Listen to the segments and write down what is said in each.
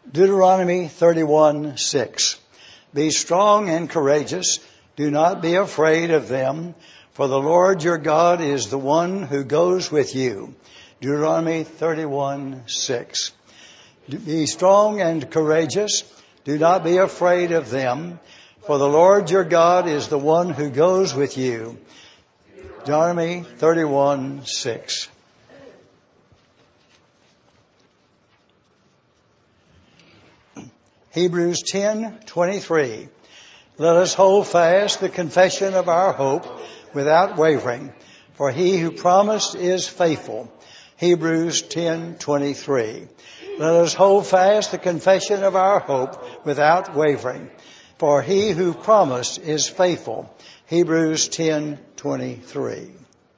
Deuteronomy 31:6. Be strong and courageous. Do not be afraid of them, for the Lord your God is the one who goes with you. Deuteronomy 31:6. Be strong and courageous. Do not be afraid of them, for the Lord your God is the one who goes with you. Deuteronomy 31:6. Hebrews 10:23. Let us hold fast the confession of our hope without wavering, for he who promised is faithful. Hebrews 10:23. Let us hold fast the confession of our hope without wavering, for he who promised is faithful. Hebrews 10:23.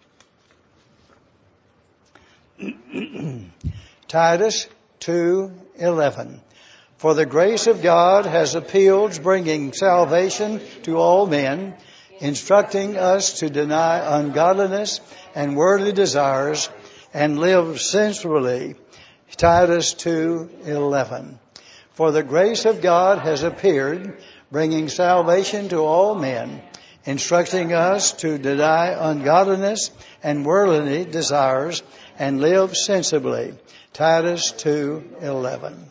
Titus 2:11. For the grace of God has appealed, bringing salvation to all men, instructing us to deny ungodliness and worldly desires and live sensibly. Titus 2:11. For the grace of God has appeared, bringing salvation to all men, instructing us to deny ungodliness and worldly desires and live sensibly. Titus 2:11.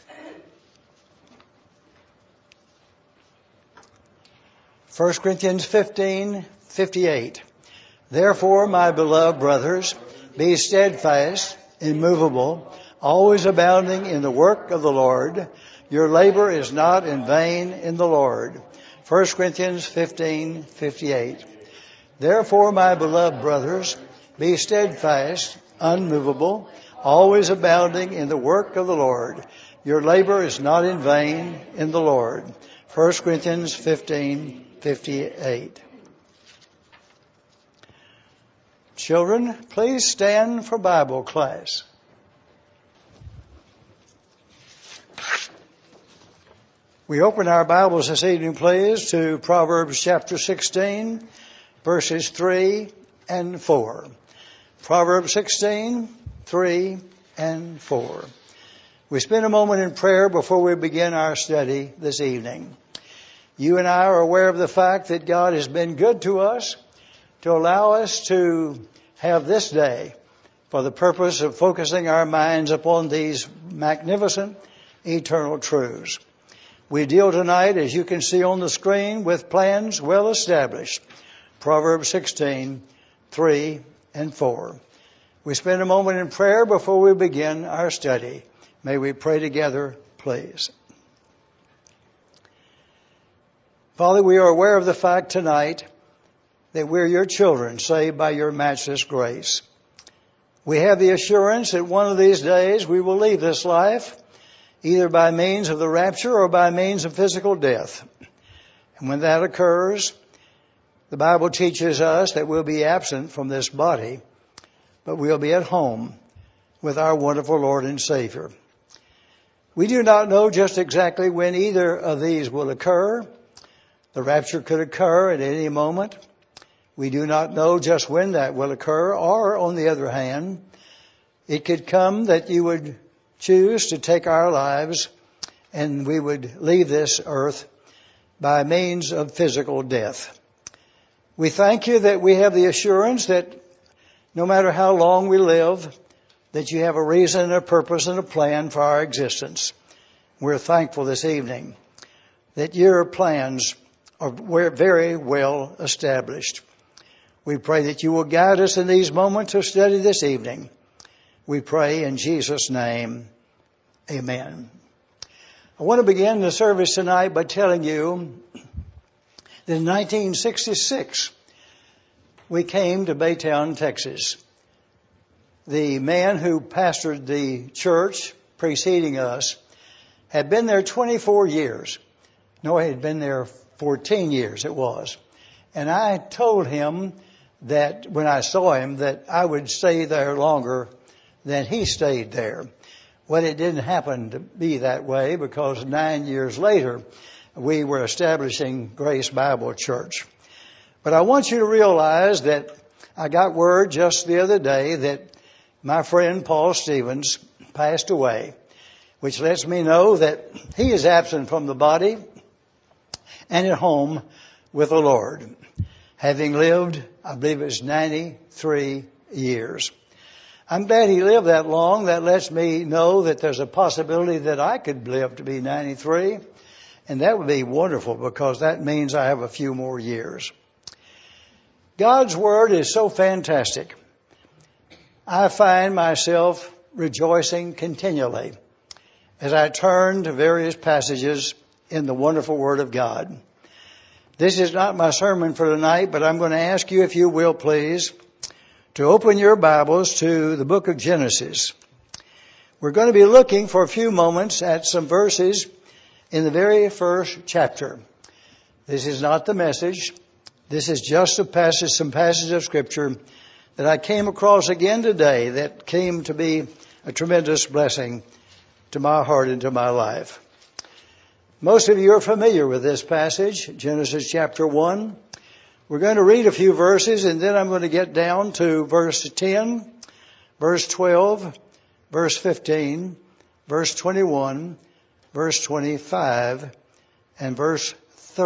1 Corinthians 15:58. Therefore, my beloved brothers, be steadfast, immovable, always abounding in the work of the Lord. Your labor is not in vain in the Lord. 1 Corinthians 15:58. Therefore, my beloved brothers, be steadfast, unmovable, always abounding in the work of the Lord. Your labor is not in vain in the Lord. 1 Corinthians 15:58. Children, please stand for Bible class. We open our Bibles this evening, please, to Proverbs chapter 16, verses 3 and 4. Proverbs 16, 3 and 4. We spend a moment in prayer before we begin our study this evening. You and I are aware of the fact that God has been good to us to allow us to have this day for the purpose of focusing our minds upon these magnificent eternal truths. We deal tonight, as you can see on the screen, with plans well established. Proverbs 16, 3 and 4. We spend a moment in prayer before we begin our study. May we pray together, please. Father, we are aware of the fact tonight that we're your children, saved by your matchless grace. We have the assurance that one of these days we will leave this life, either by means of the rapture or by means of physical death. And when that occurs, the Bible teaches us that we'll be absent from this body, but we'll be at home with our wonderful Lord and Savior. We do not know just exactly when either of these will occur. The rapture could occur at any moment. We do not know just when that will occur, or on the other hand, it could come that you would choose to take our lives and we would leave this earth by means of physical death. We thank you that we have the assurance that no matter how long we live, that you have a reason, a purpose, and a plan for our existence. We're thankful this evening that your plans are very well established. We pray that you will guide us in these moments of study this evening. We pray in Jesus' name, amen. I want to begin the service tonight by telling you that in 1966, we came to Baytown, Texas. The man who pastored the church preceding us had been there 24 years. No, he had been there 14 years it was. And I told him that when I saw him that I would stay there longer than he stayed there. Well, it didn't happen to be that way because 9 years later we were establishing Grace Bible Church. But I want you to realize that I got word just the other day that my friend Paul Stevens passed away. which lets me know that he is absent from the body and at home with the Lord, having lived, I believe it was 93 years. I'm glad he lived that long. That lets me know that there's a possibility that I could live to be 93. And that would be wonderful, because that means I have a few more years. God's Word is so fantastic. I find myself rejoicing continually as I turn to various passages in the wonderful Word of God. This is not my sermon for tonight, but I'm going to ask you, if you will please, to open your Bibles to the book of Genesis. We're going to be looking for a few moments at some verses in the very first chapter. This is not the message. This is just some passage of Scripture that I came across again today that came to be a tremendous blessing to my heart and to my life. Most of you are familiar with this passage, Genesis chapter 1. We're going to read a few verses, and then I'm going to get down to verse 10, verse 12, verse 15, verse 21, verse 25, and verse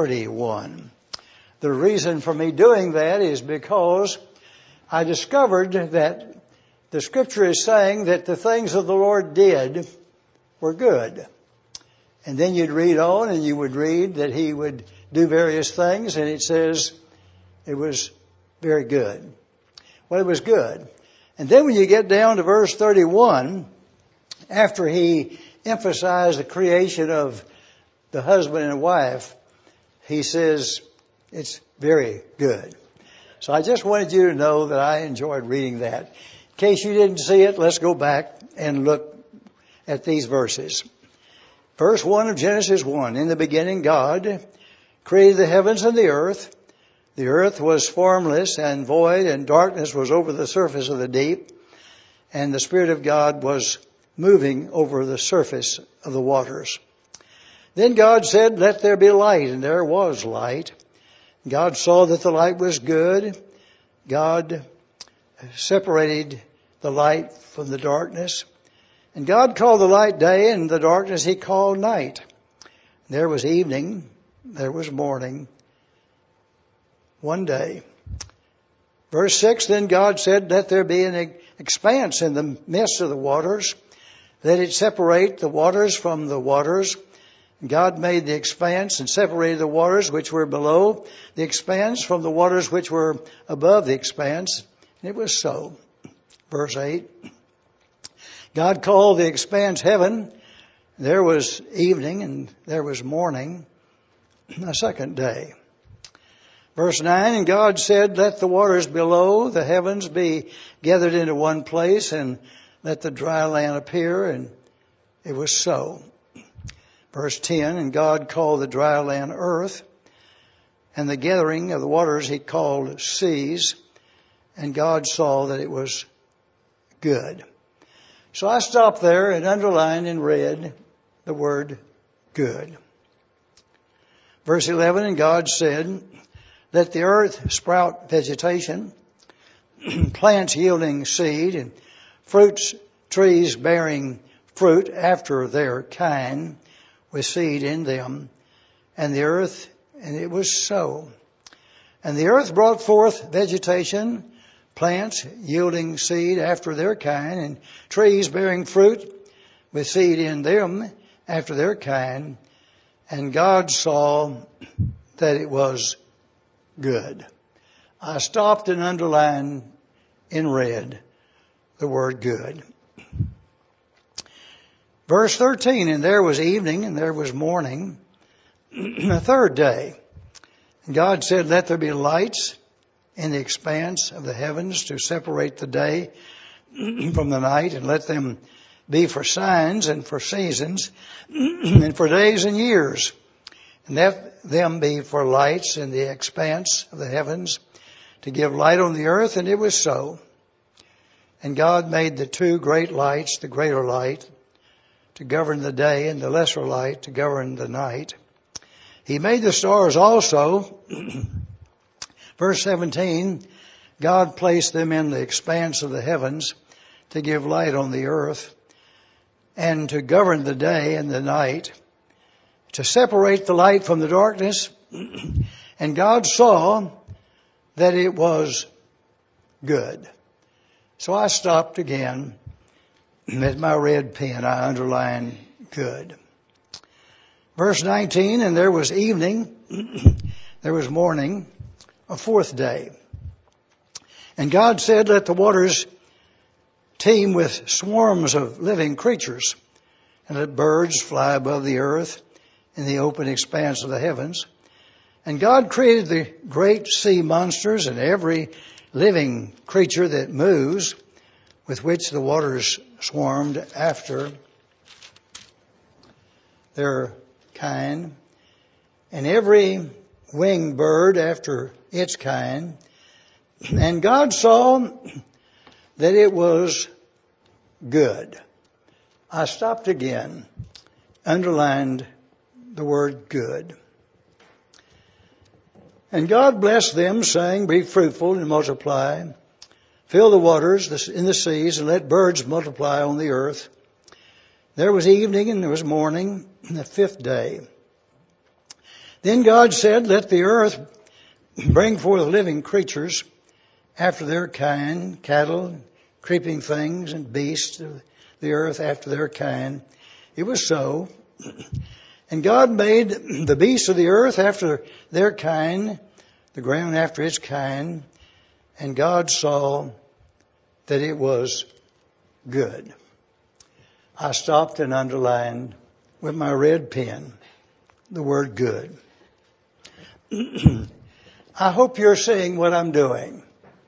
31. The reason for me doing that is because I discovered that the Scripture is saying that the things that the Lord did were good. And then you'd read on and you would read that He would do various things, and it says it was very good. Well, it was good. And then when you get down to verse 31, after He emphasized the creation of the husband and wife, He says it's very good. So I just wanted you to know that I enjoyed reading that. In case you didn't see it, let's go back and look at these verses. Verse 1 of Genesis 1, in the beginning God created the heavens and the earth. The earth was formless and void, and darkness was over the surface of the deep, and the Spirit of God was moving over the surface of the waters. Then God said, "Let there be light," and there was light. God saw that the light was good. God separated the light from the darkness. And God called the light day, and the darkness He called night. There was evening, there was morning, one day. Verse 6, then God said, "Let there be an expanse in the midst of the waters. Let it separate the waters from the waters." God made the expanse and separated the waters which were below the expanse from the waters which were above the expanse. And it was so. Verse 8. God called the expanse heaven. There was evening and there was morning, a second day. Verse 9, and God said, "Let the waters below the heavens be gathered into one place, and let the dry land appear." And it was so. Verse 10, and God called the dry land earth, and the gathering of the waters He called seas, and God saw that it was good. So I stopped there and underlined and read the word good. Verse 11, and God said, "Let the earth sprout vegetation, plants yielding seed, and fruits, trees bearing fruit after their kind, with seed in them." And the earth, and it was so. And the earth brought forth vegetation, plants yielding seed after their kind, and trees bearing fruit with seed in them after their kind. And God saw that it was good. I stopped and underlined in red the word good. Verse 13, and there was evening and there was morning, the third day. And God said, "Let there be lights in the expanse of the heavens to separate the day from the night, and let them be for signs and for seasons and for days and years. And let them be for lights in the expanse of the heavens to give light on the earth." And it was so. And God made the two great lights, the greater light to govern the day, and the lesser light to govern the night. He made the stars also. Verse 17, God placed them in the expanse of the heavens to give light on the earth, and to govern the day and the night, to separate the light from the darkness. And God saw that it was good. So I stopped again. With my red pen, I underlined good. Verse 19, and there was evening, there was morning, a fourth day. And God said, let the waters teem with swarms of living creatures, and let birds fly above the earth in the open expanse of the heavens. And God created the great sea monsters and every living creature that moves, with which the waters swarmed after their kind, and every winged bird after its kind. And God saw that it was good. I stopped again, underlined the word good. And God blessed them, saying, be fruitful and multiply, fill the waters in the seas, and let birds multiply on the earth. There was evening and there was morning, the fifth day. Then God said, let the earth bring forth living creatures after their kind, cattle, creeping things, and beasts of the earth after their kind. It was so. And God made the beasts of the earth after their kind, the ground after its kind, and God saw that it was good. I stopped and underlined with my red pen the word good. I hope you're seeing what I'm doing.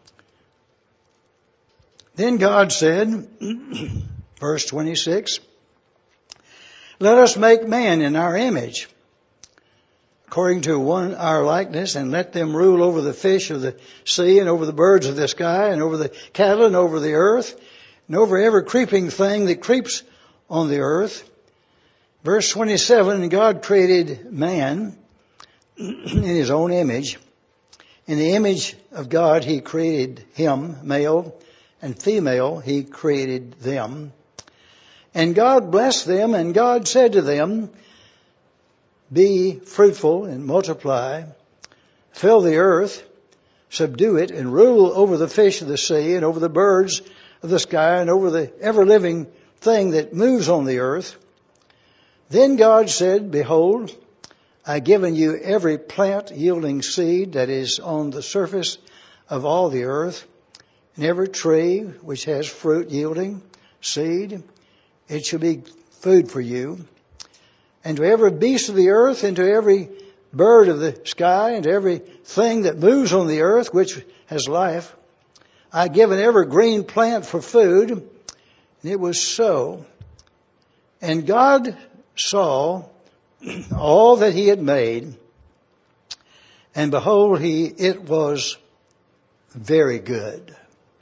Then God said, verse 26, let us make man in our image, according to our likeness, and let them rule over the fish of the sea, and over the birds of the sky, and over the cattle, and over the earth, and over every creeping thing that creeps on the earth. Verse 27, and God created man in his own image. In the image of God he created him, male and female he created them. And God blessed them, and God said to them, be fruitful and multiply, fill the earth, subdue it, and rule over the fish of the sea, and over the birds of the sky, and over the ever-living thing that moves on the earth. Then God said, behold, I've given you every plant yielding seed that is on the surface of all the earth, and every tree which has fruit yielding seed. It shall be food for you. And to every beast of the earth, and to every bird of the sky, and to every thing that moves on the earth, which has life, I've given every green plant for food. And it was so. And God saw all that he had made, and behold, it was very good.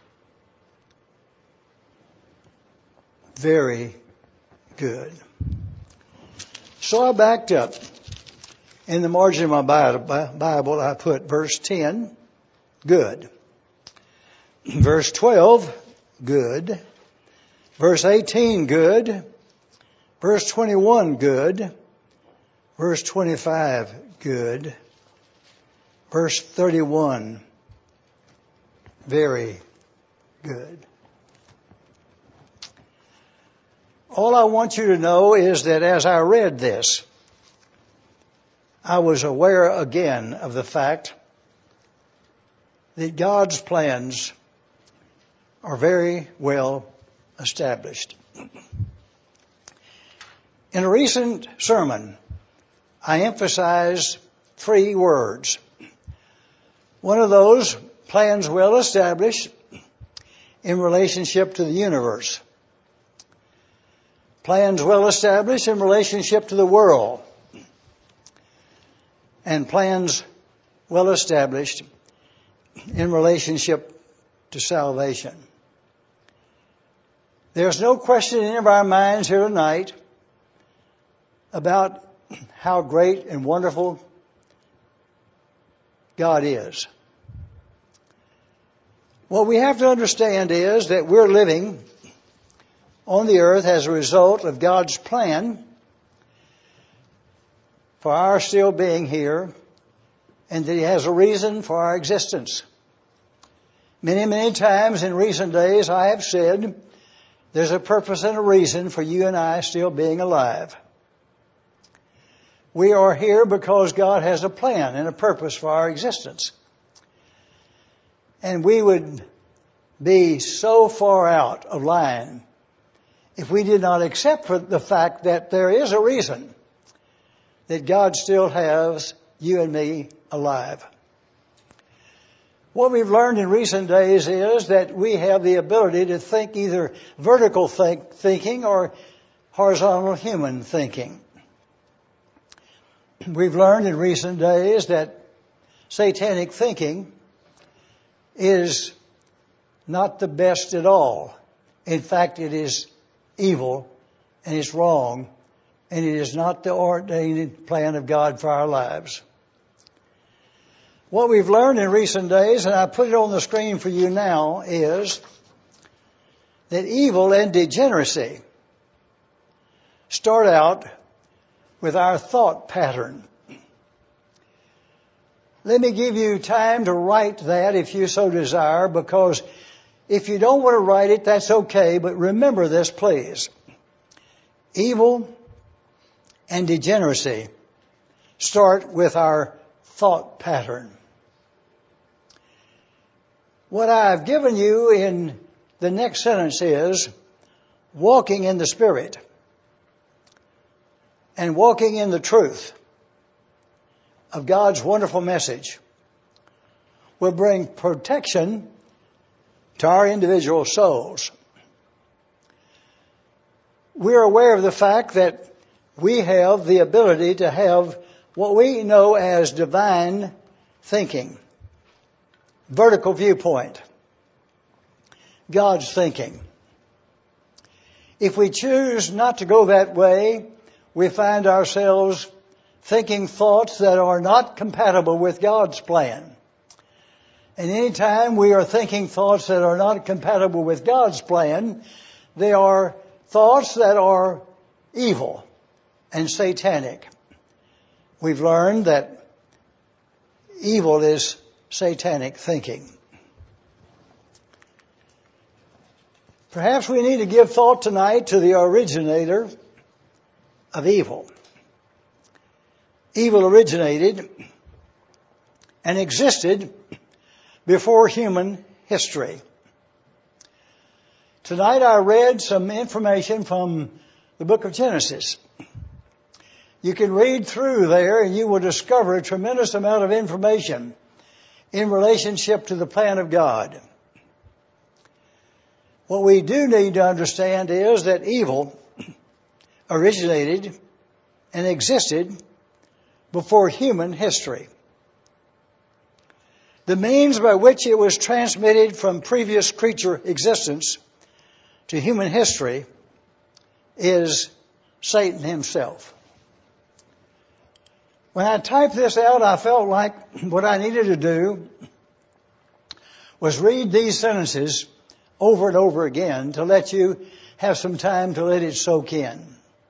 Very good. So I backed up. In the margin of my Bible, I put verse 10, good. Verse 12, good. Verse 18, good. Verse 21, good. Verse 25, good. Verse 31, very good. All I want you to know is that as I read this, I was aware again of the fact that God's plans are very well established. In a recent sermon, I emphasized 3 words. One of those, plans well established in relationship to the universe. Plans well established in relationship to the world. And plans well established in relationship to salvation. There's no question in any of our minds here tonight about how great and wonderful God is. What we have to understand is that we're living on the earth as a result of God's plan for our still being here, and that He has a reason for our existence. Many, many times in recent days I have said there's a purpose and a reason for you and I still being alive. We are here because God has a plan and a purpose for our existence. And we would be so far out of line if we did not accept for the fact that there is a reason that God still has you and me alive. What we've learned in recent days is that we have the ability to think either vertical thinking or horizontal human thinking. We've learned in recent days that satanic thinking is not the best at all. In fact, it is evil and it's wrong, and it is not the ordained plan of God for our lives. What we've learned in recent days, and I put it on the screen for you now, is that evil and degeneracy start out with our thought pattern. Let me give you time to write that if you so desire, because if you don't want to write it, that's okay, but remember this, please. Evil and degeneracy start with our thought pattern. What I've given you in the next sentence is walking in the Spirit and walking in the truth of God's wonderful message will bring protection to our individual souls. We're aware of the fact that we have the ability to have what we know as divine thinking, vertical viewpoint, God's thinking. If we choose not to go that way, we find ourselves thinking thoughts that are not compatible with God's plan. And any time we are thinking thoughts that are not compatible with God's plan, they are thoughts that are evil and satanic. We've learned that evil is satanic thinking. Perhaps we need to give thought tonight to the originator of evil. Evil originated and existed before human history. Tonight I read some information from the book of Genesis. You can read through there and you will discover a tremendous amount of information in relationship to the plan of God. What we do need to understand is that evil originated and existed before human history. The means by which it was transmitted from previous creature existence to human history is Satan himself. When I typed this out, I felt like what I needed to do was read these sentences over and over again to let you have some time to let it soak in.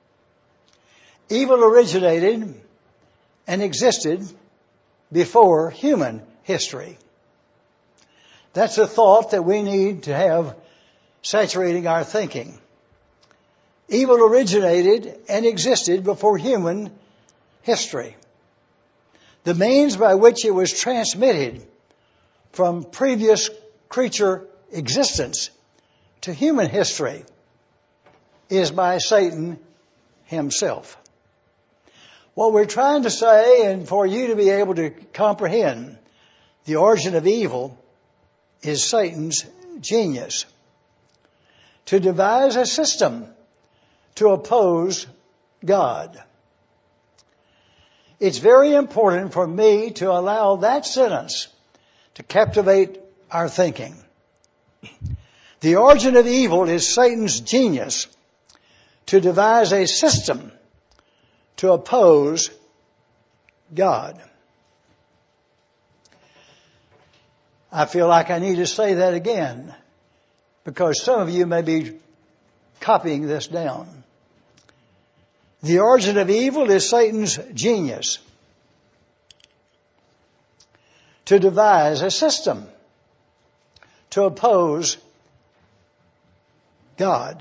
Evil originated and existed before human history. That's a thought that we need to have saturating our thinking. Evil originated and existed before human history. The means by which it was transmitted from previous creature existence to human history is by Satan himself. What we're trying to say, and for you to be able to comprehend the origin of evil, is Satan's genius to devise a system to oppose God. It's very important for me to allow that sentence to captivate our thinking. The origin of evil is Satan's genius to devise a system to oppose God. I feel like I need to say that again because some of you may be copying this down. The origin of evil is Satan's genius to devise a system to oppose God.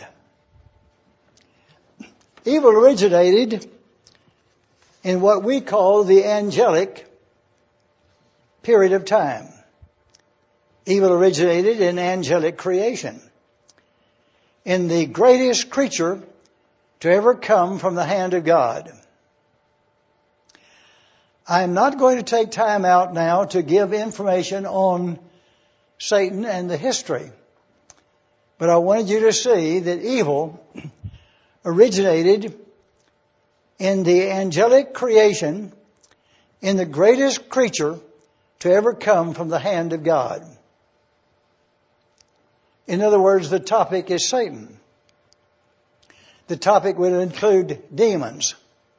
Evil originated in what we call the angelic period of time. Evil originated in angelic creation, in the greatest creature to ever come from the hand of God. I'm not going to take time out now to give information on Satan and the history, but I wanted you to see that evil originated in the angelic creation, in the greatest creature to ever come from the hand of God. In other words, the topic is Satan. The topic will include demons.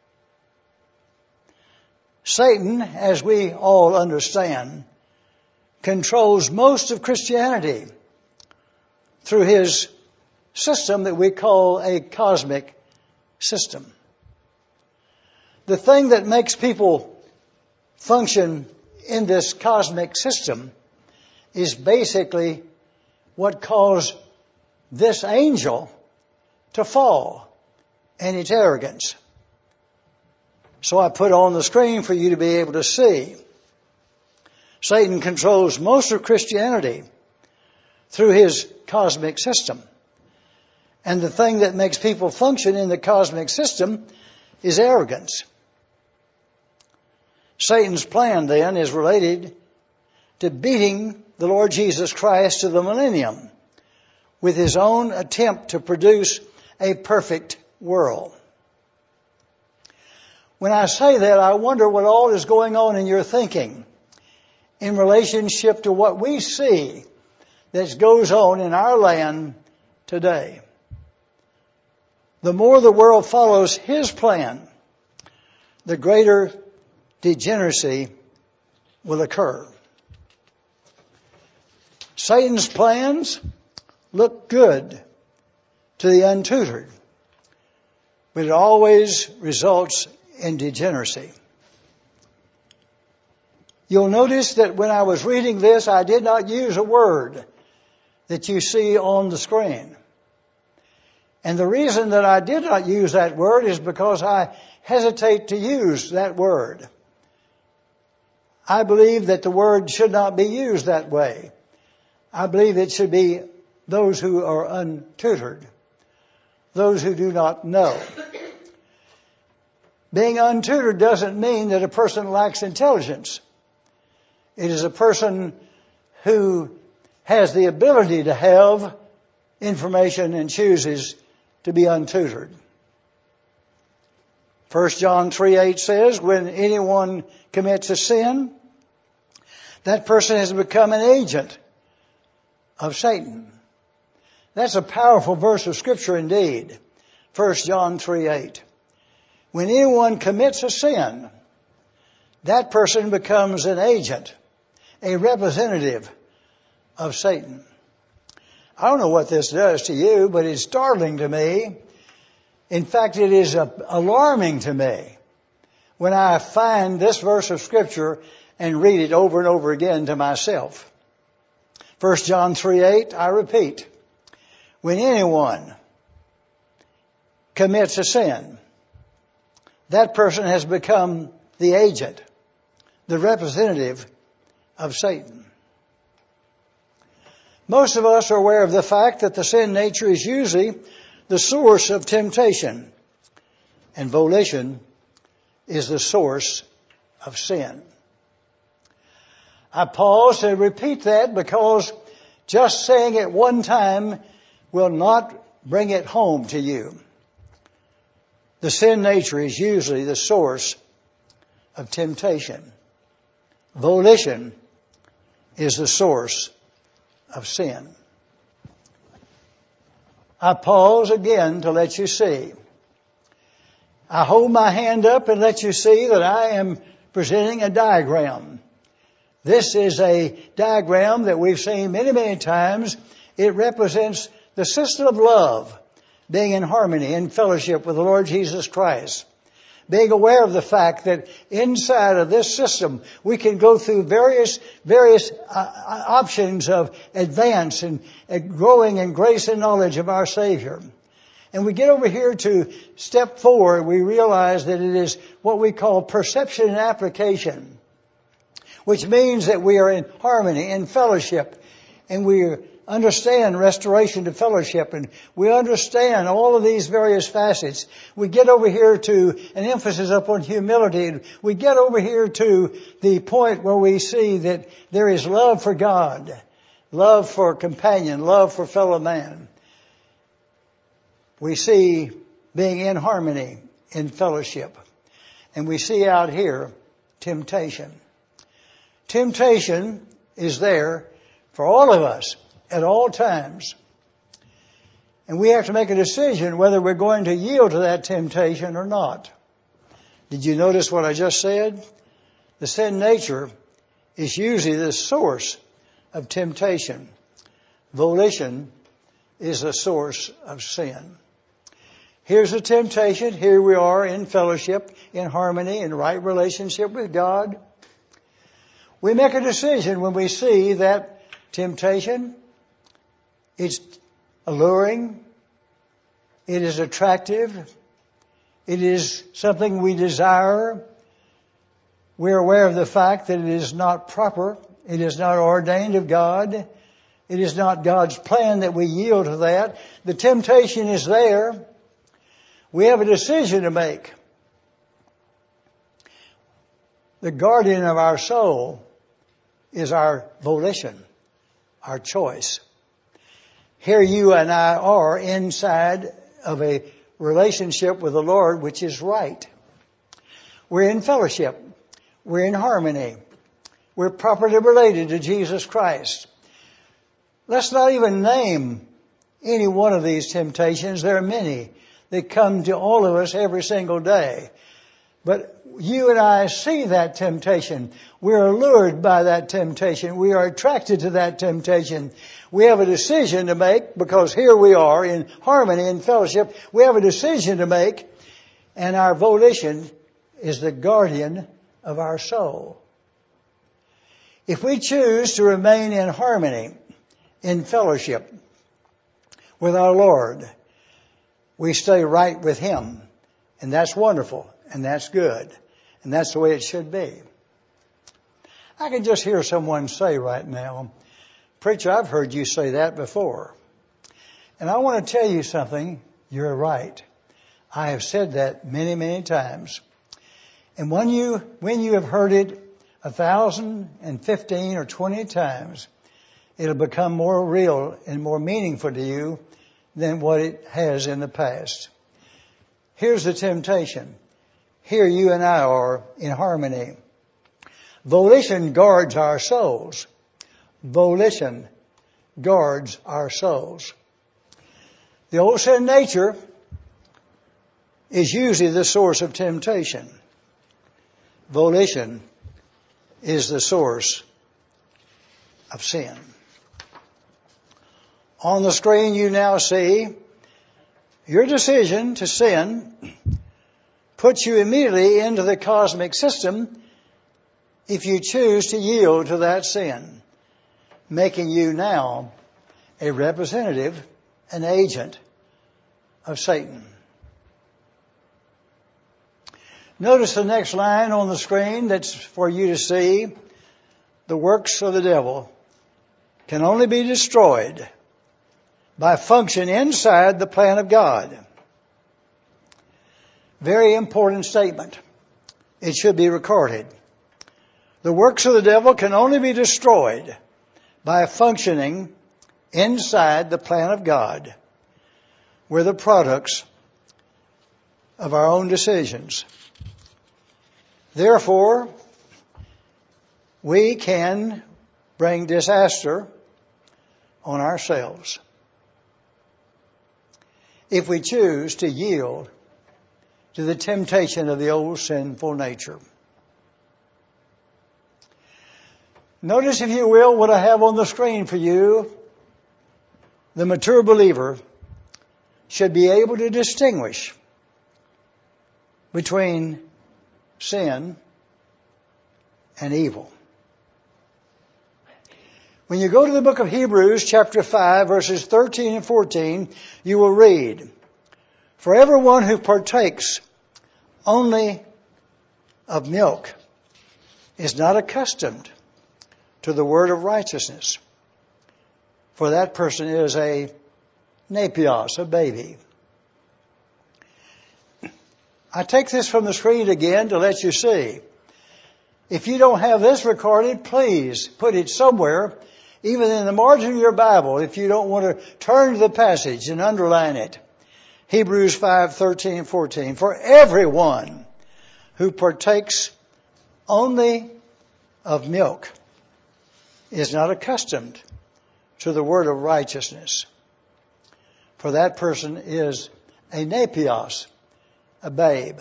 Satan, as we all understand, controls most of Christianity through his system that we call a cosmic system. The thing that makes people function in this cosmic system is basically what caused this angel to fall, and its arrogance. So I put on the screen for you to be able to see. Satan controls most of Christianity through his cosmic system. And the thing that makes people function in the cosmic system is arrogance. Satan's plan, then, is related to beating the Lord Jesus Christ to the millennium with his own attempt to produce a perfect world. When I say that, I wonder what all is going on in your thinking in relationship to what we see that goes on in our land today. The more the world follows his plan, the greater degeneracy will occur. Satan's plans look good to the untutored, but it always results in degeneracy. You'll notice that when I was reading this, I did not use a word that you see on the screen. And the reason that I did not use that word is because I hesitate to use that word. I believe that the word should not be used that way. I believe it should be those who are untutored, those who do not know. Being untutored doesn't mean that a person lacks intelligence. It is a person who has the ability to have information and chooses to be untutored. 1 John 3:8 says, when anyone commits a sin, that person has become an agent of Satan. That's a powerful verse of Scripture indeed. 1 John 3:8. When anyone commits a sin, that person becomes an agent, a representative of Satan. I don't know what this does to you, but it's startling to me. In fact, it is alarming to me when I find this verse of Scripture and read it over and over again to myself. 1 John 3:8, I repeat, when anyone commits a sin, that person has become the agent, the representative of Satan. Most of us are aware of the fact that the sin nature is usually the source of temptation, and volition is the source of sin. I pause to repeat that because just saying it one time will not bring it home to you. The sin nature is usually the source of temptation. Volition is the source of sin. I pause again to let you see. I hold my hand up and let you see that I am presenting a diagram. This is a diagram that we've seen many, many times. It represents the system of love being in harmony, in fellowship with the Lord Jesus Christ. Being aware of the fact that inside of this system, we can go through various options of advance and growing in grace and knowledge of our Savior. And we get over here to step 4, we realize that it is what we call perception and application, which means that we are in harmony, in fellowship, and we understand restoration to fellowship, and we understand all of these various facets. We get over here to an emphasis upon humility, and we get over here to the point where we see that there is love for God, love for companion, love for fellow man. We see being in harmony, in fellowship. And we see out here temptation. Temptation is there for all of us at all times. And we have to make a decision whether we're going to yield to that temptation or not. Did you notice what I just said? The sin nature is usually the source of temptation. Volition is the source of sin. Here's the temptation. Here we are in fellowship, in harmony, in right relationship with God. We make a decision when we see that temptation. It's alluring. It is attractive. It is something we desire. We're aware of the fact that it is not proper. It is not ordained of God. It is not God's plan that we yield to that. The temptation is there. We have a decision to make. The guardian of our soul is our volition, our choice. Here you and I are inside of a relationship with the Lord which is right. We're in fellowship. We're in harmony. We're properly related to Jesus Christ. Let's not even name any one of these temptations. There are many that come to all of us every single day. But you and I see that temptation. We're allured by that temptation. We are attracted to that temptation. We have a decision to make because here we are in harmony and fellowship. We have a decision to make, and our volition is the guardian of our soul. If we choose to remain in harmony, in fellowship with our Lord, we stay right with Him. And that's wonderful. And that's good. And that's the way it should be. I can just hear someone say right now, "Preacher, I've heard you say that before." And I want to tell you something. You're right. I have said that many, many times. And when you have heard it 1,015 or 20 times, it'll become more real and more meaningful to you than what it has in the past. Here's the temptation. Here you and I are in harmony. Volition guards our souls. Volition guards our souls. The old sin nature is usually the source of temptation. Volition is the source of sin. On the screen you now see your decision to sin puts you immediately into the cosmic system if you choose to yield to that sin, making you now a representative, an agent of Satan. Notice the next line on the screen that's for you to see. The works of the devil can only be destroyed by function inside the plan of God. Very important statement. It should be recorded. The works of the devil can only be destroyed by functioning inside the plan of God. We're the products of our own decisions. Therefore, we can bring disaster on ourselves if we choose to yield to the temptation of the old sinful nature. Notice, if you will, what I have on the screen for you. The mature believer should be able to distinguish between sin and evil. When you go to the book of Hebrews, chapter 5, verses 13 and 14, you will read, "For everyone who partakes only of milk is not accustomed to the word of righteousness, for that person is a nepios, a baby." I take this from the screen again to let you see. If you don't have this recorded, please put it somewhere, even in the margin of your Bible, if you don't want to turn to the passage and underline it. Hebrews 5:13 and 14. "For everyone who partakes only of milk is not accustomed to the word of righteousness, for that person is a nepios, a babe."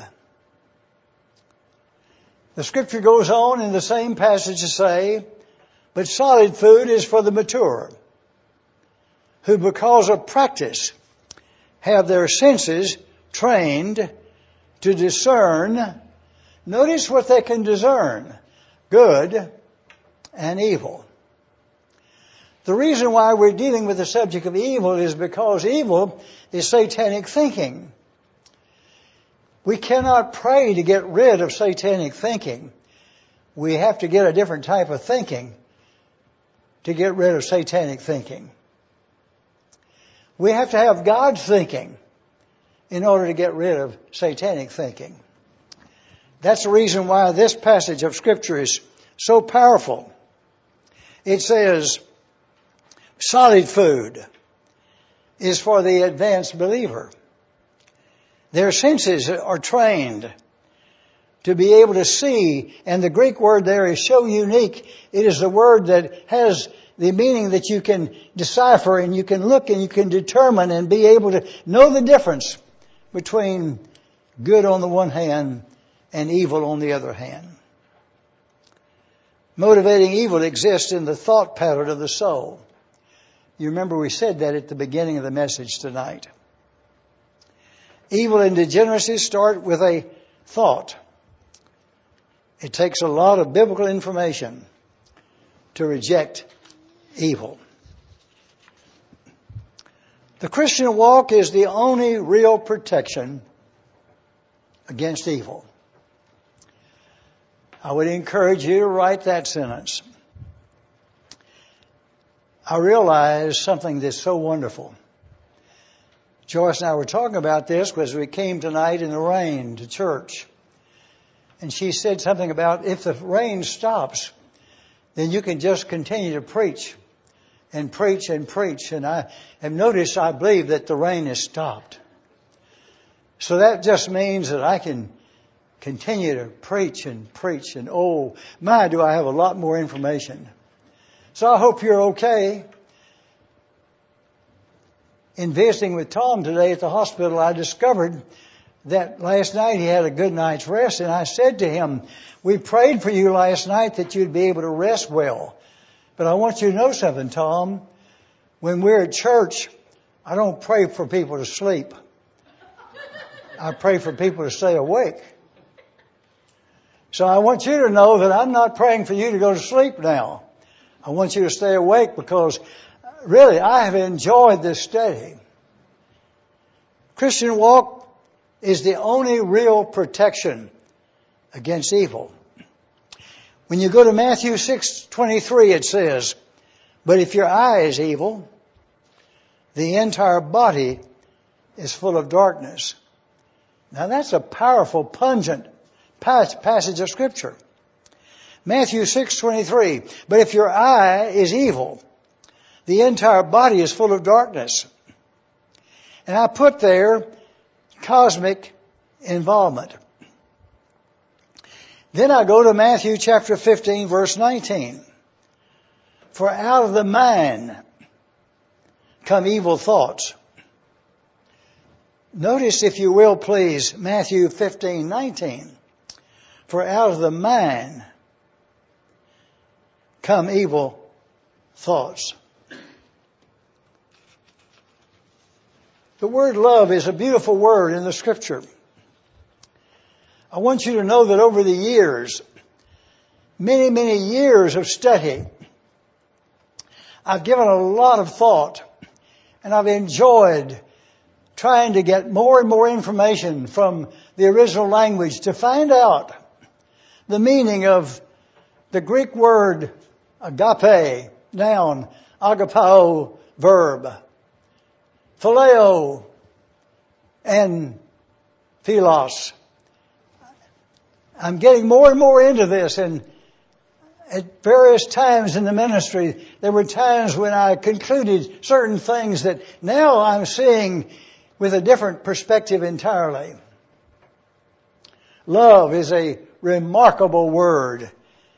The scripture goes on in the same passage to say, "But solid food is for the mature, who because of practice have their senses trained to discern," notice what they can discern, "good and evil." The reason why we're dealing with the subject of evil is because evil is satanic thinking. We cannot pray to get rid of satanic thinking. We have to get a different type of thinking to get rid of satanic thinking. We have to have God's thinking in order to get rid of satanic thinking. That's the reason why this passage of Scripture is so powerful. It says, solid food is for the advanced believer. Their senses are trained to be able to see, and the Greek word there is so unique. It is the word that has the meaning that you can decipher and you can look and you can determine and be able to know the difference between good on the one hand and evil on the other hand. Motivating evil exists in the thought pattern of the soul. You remember we said that at the beginning of the message tonight. Evil and degeneracy start with a thought. It takes a lot of biblical information to reject evil. The Christian walk is the only real protection against evil. I would encourage you to write that sentence. I realize something that's so wonderful. Joyce and I were talking about this as we came tonight in the rain to church. And she said something about if the rain stops, then you can just continue to preach and preach and preach. And I have noticed, I believe, that the rain has stopped. So that just means that I can continue to preach and preach. And oh, my, do I have a lot more information. So I hope you're okay. In visiting with Tom today at the hospital, I discovered that last night he had a good night's rest. And I said to him, we prayed for you last night that you'd be able to rest well. But I want you to know something, Tom. When we're at church, I don't pray for people to sleep. I pray for people to stay awake. So I want you to know that I'm not praying for you to go to sleep now. I want you to stay awake because really I have enjoyed this study. Christian walk is the only real protection against evil. When you go to Matthew 6:23, it says, "But if your eye is evil, the entire body is full of darkness." Now that's a powerful, pungent passage of Scripture. Matthew 6:23, "But if your eye is evil, the entire body is full of darkness." And I put there cosmic involvement. Then I go to Matthew chapter 15, verse 19. "For out of the mind come evil thoughts." Notice, if you will, please, Matthew 15:19. "For out of the mind come evil thoughts." The word love is a beautiful word in the Scripture. I want you to know that over the years, many, many years of study, I've given a lot of thought, and I've enjoyed trying to get more and more information from the original language to find out the meaning of the Greek word agape, noun, agapao, verb, phileo, and philos. I'm getting more and more into this, and at various times in the ministry, there were times when I concluded certain things that now I'm seeing with a different perspective entirely. Love is a remarkable word.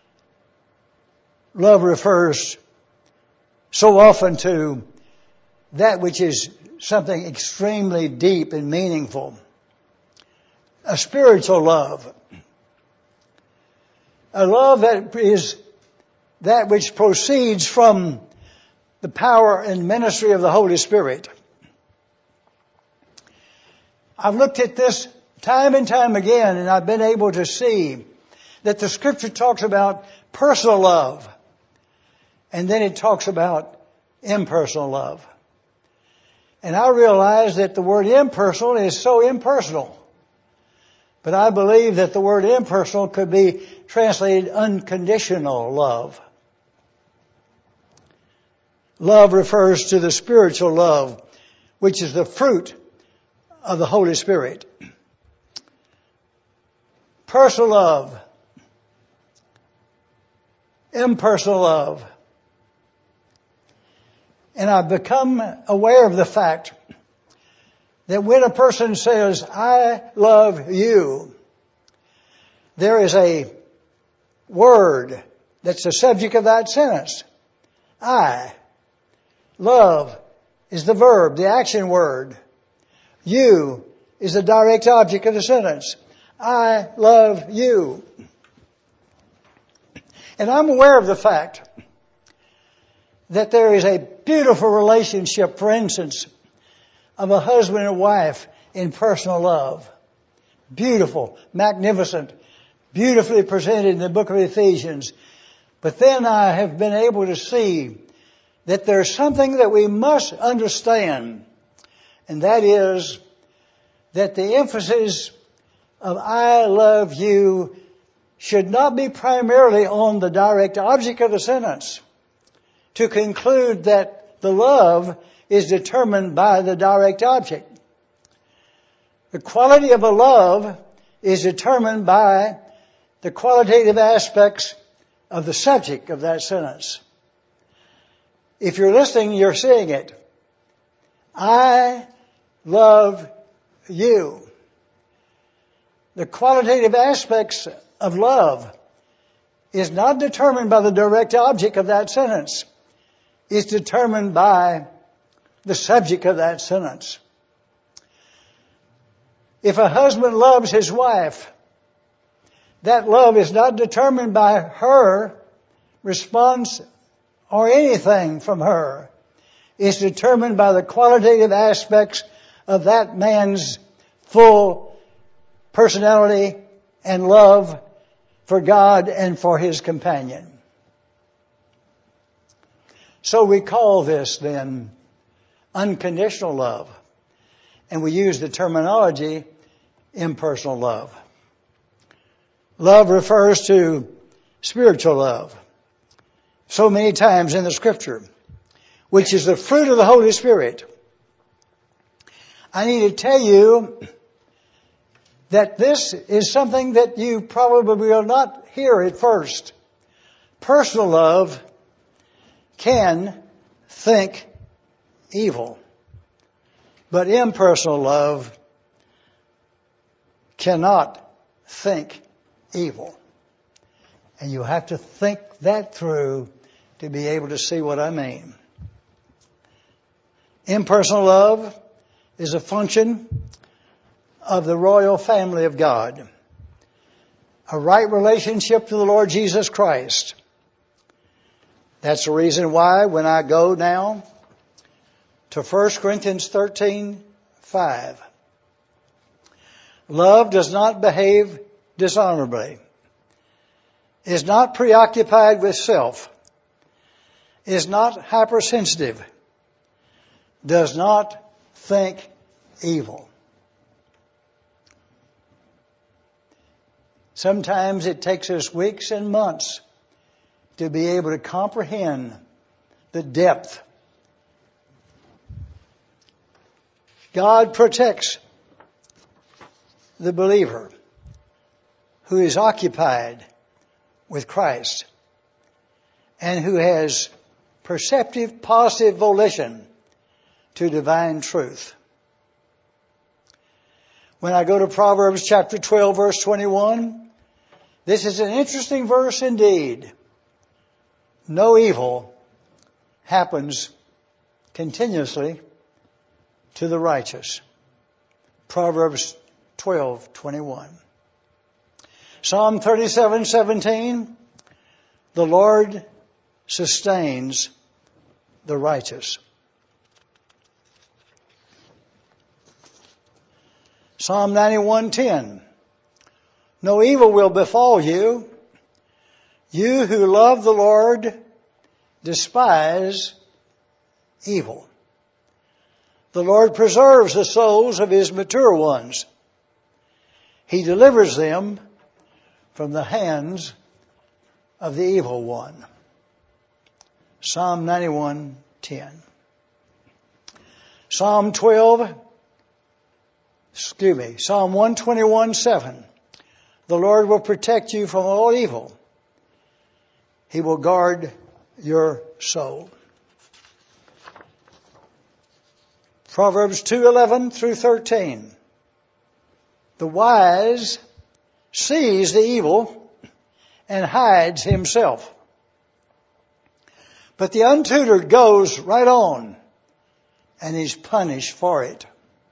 Love refers so often to that which is something extremely deep and meaningful. A spiritual love. A love that is that which proceeds from the power and ministry of the Holy Spirit. I've looked at this time and time again, and I've been able to see that the Scripture talks about personal love, and then it talks about impersonal love. And I realize that the word impersonal is so impersonal. But I believe that the word impersonal could be translated unconditional love. Love refers to the spiritual love, which is the fruit of the Holy Spirit. Personal love, impersonal love. And I've become aware of the fact that when a person says, I love you, there is a word that's the subject of that sentence. I. Love is the verb, the action word. You is the direct object of the sentence. I love you. And I'm aware of the fact that there is a beautiful relationship, for instance, of a husband and wife in personal love. Beautiful, magnificent, beautifully presented in the book of Ephesians. But then I have been able to see that there's something that we must understand, and that is that the emphasis of I love you should not be primarily on the direct object of the sentence, to conclude that the love is determined by the direct object. The quality of a love is determined by the qualitative aspects of the subject of that sentence. If you're listening, you're seeing it. I love you. The qualitative aspects of love is not determined by the direct object of that sentence. It's determined by the subject of that sentence. If a husband loves his wife, that love is not determined by her response or anything from her. It's determined by the qualitative aspects of that man's full personality and love for God and for his companion. So we call this then unconditional love. And we use the terminology impersonal love. Love refers to spiritual love so many times in the Scripture, which is the fruit of the Holy Spirit. I need to tell you that this is something that you probably will not hear at first. Personal love can think evil, but impersonal love cannot think evil. And you have to think that through to be able to see what I mean. Impersonal love is a function of the royal family of God. A right relationship to the Lord Jesus Christ. That's the reason why when I go now to 1 Corinthians 13, 5. Love does not behave dishonorably, is not preoccupied with self, is not hypersensitive, does not think evil. Sometimes it takes us weeks and months to be able to comprehend the depth. God protects the believer who is occupied with Christ and who has perceptive, positive volition to divine truth. When I go to Proverbs chapter 12, verse 21, this is an interesting verse indeed. No evil happens continuously to the righteous. Proverbs 12:21. Psalm 37:17. The Lord sustains the righteous. Psalm 91:10. No evil will befall you. You who love the Lord despise evil. The Lord preserves the souls of His mature ones. He delivers them from the hands of the evil one. Psalm 91:10. Psalm 121:7. The Lord will protect you from all evil. He will guard your soul. Proverbs 2:11 through 13. The wise sees the evil and hides himself, but the untutored goes right on and is punished for it.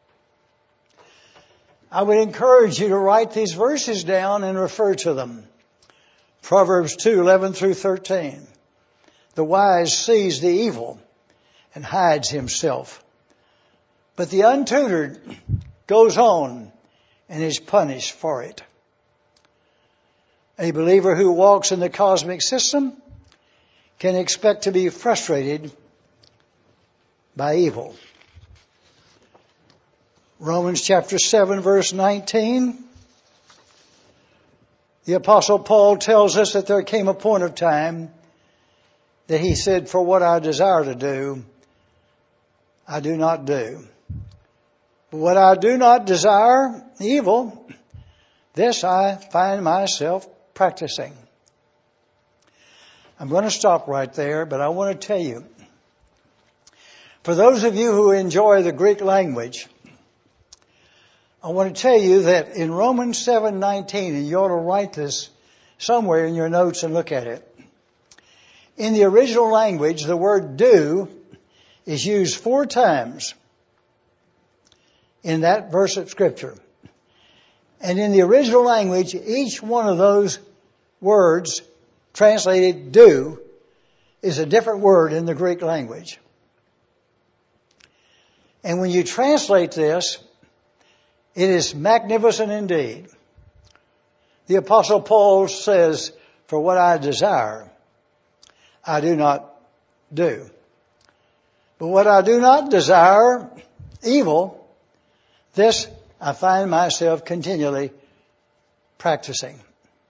I would encourage you to write these verses down and refer to them. Proverbs 2:11 through 13. The wise sees the evil and hides himself, but the untutored goes on and is punished for it. A believer who walks in the cosmic system can expect to be frustrated by evil. Romans chapter 7 verse 19. The Apostle Paul tells us that there came a point of time that he said, for what I desire to do, I do not do. But what I do not desire, evil, this I find myself practicing. I'm going to stop right there, but I want to tell you, for those of you who enjoy the Greek language, I want to tell you that in Romans 7:19, and you ought to write this somewhere in your notes and look at it. In the original language, the word do is used 4 times in that verse of Scripture. And in the original language, each one of those words translated do is a different word in the Greek language. And when you translate this, it is magnificent indeed. The Apostle Paul says, for what I desire, I do not do. But what I do not desire, evil, this I find myself continually practicing.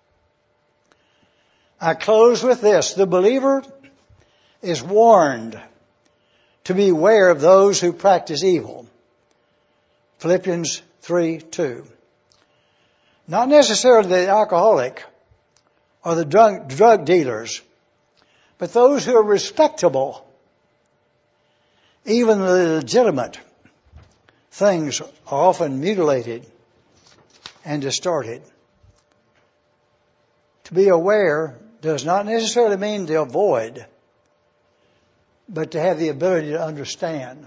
I close with this. The believer is warned to beware of those who practice evil. Philippians 3:2. Not necessarily the alcoholic or the drug dealers, but those who are respectable. Even the legitimate things are often mutilated and distorted. To be aware does not necessarily mean to avoid, but to have the ability to understand.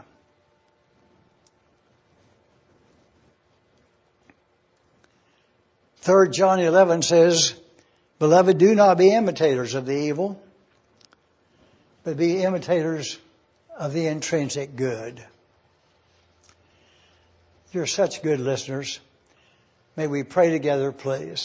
Third John 11 says, beloved, do not be imitators of the evil, but be imitators of the intrinsic good. You're such good listeners. May we pray together, please.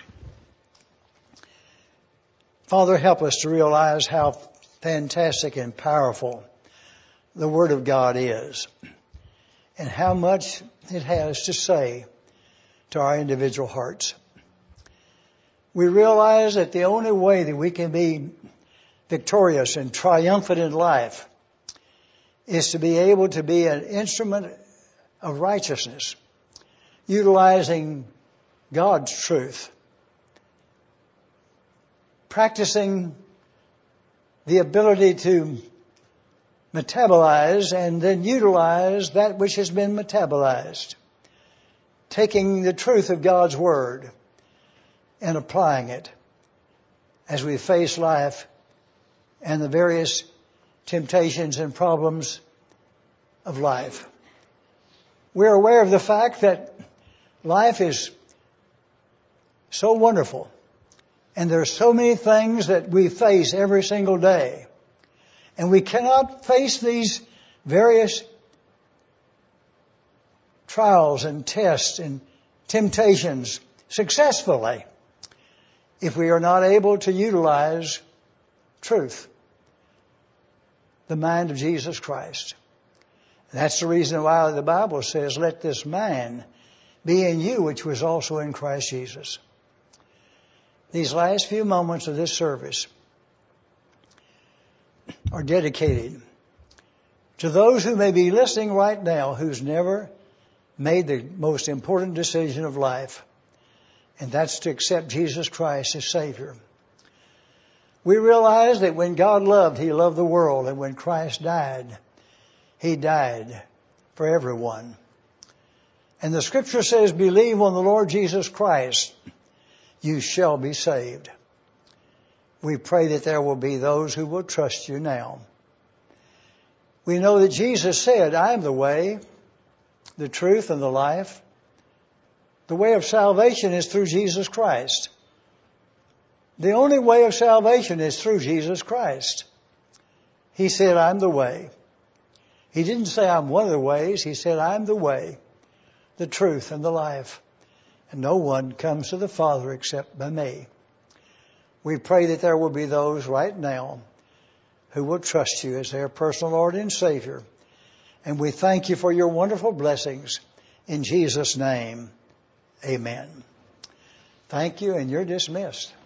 Father, help us to realize how fantastic and powerful the Word of God is, and how much it has to say to our individual hearts. We realize that the only way that we can be victorious and triumphant in life is to be able to be an instrument of righteousness, utilizing God's truth, practicing the ability to metabolize and then utilize that which has been metabolized, taking the truth of God's Word and applying it as we face life and the various temptations and problems of life. We're aware of the fact that life is so wonderful, and there are so many things that we face every single day. And we cannot face these various trials and tests and temptations successfully if we are not able to utilize truth, the mind of Jesus Christ. And that's the reason why the Bible says, let this mind be in you, which was also in Christ Jesus. These last few moments of this service are dedicated to those who may be listening right now who's never made the most important decision of life, and that's to accept Jesus Christ as Savior. We realize that when God loved, He loved the world, and when Christ died, He died for everyone. And the Scripture says, believe on the Lord Jesus Christ, you shall be saved. We pray that there will be those who will trust you now. We know that Jesus said, I am the way, the truth, and the life. The way of salvation is through Jesus Christ. The only way of salvation is through Jesus Christ. He said, I'm the way. He didn't say I'm one of the ways. He said, I'm the way, the truth, and the life. And no one comes to the Father except by me. We pray that there will be those right now who will trust you as their personal Lord and Savior. And we thank you for your wonderful blessings. In Jesus' name, amen. Thank you, and you're dismissed.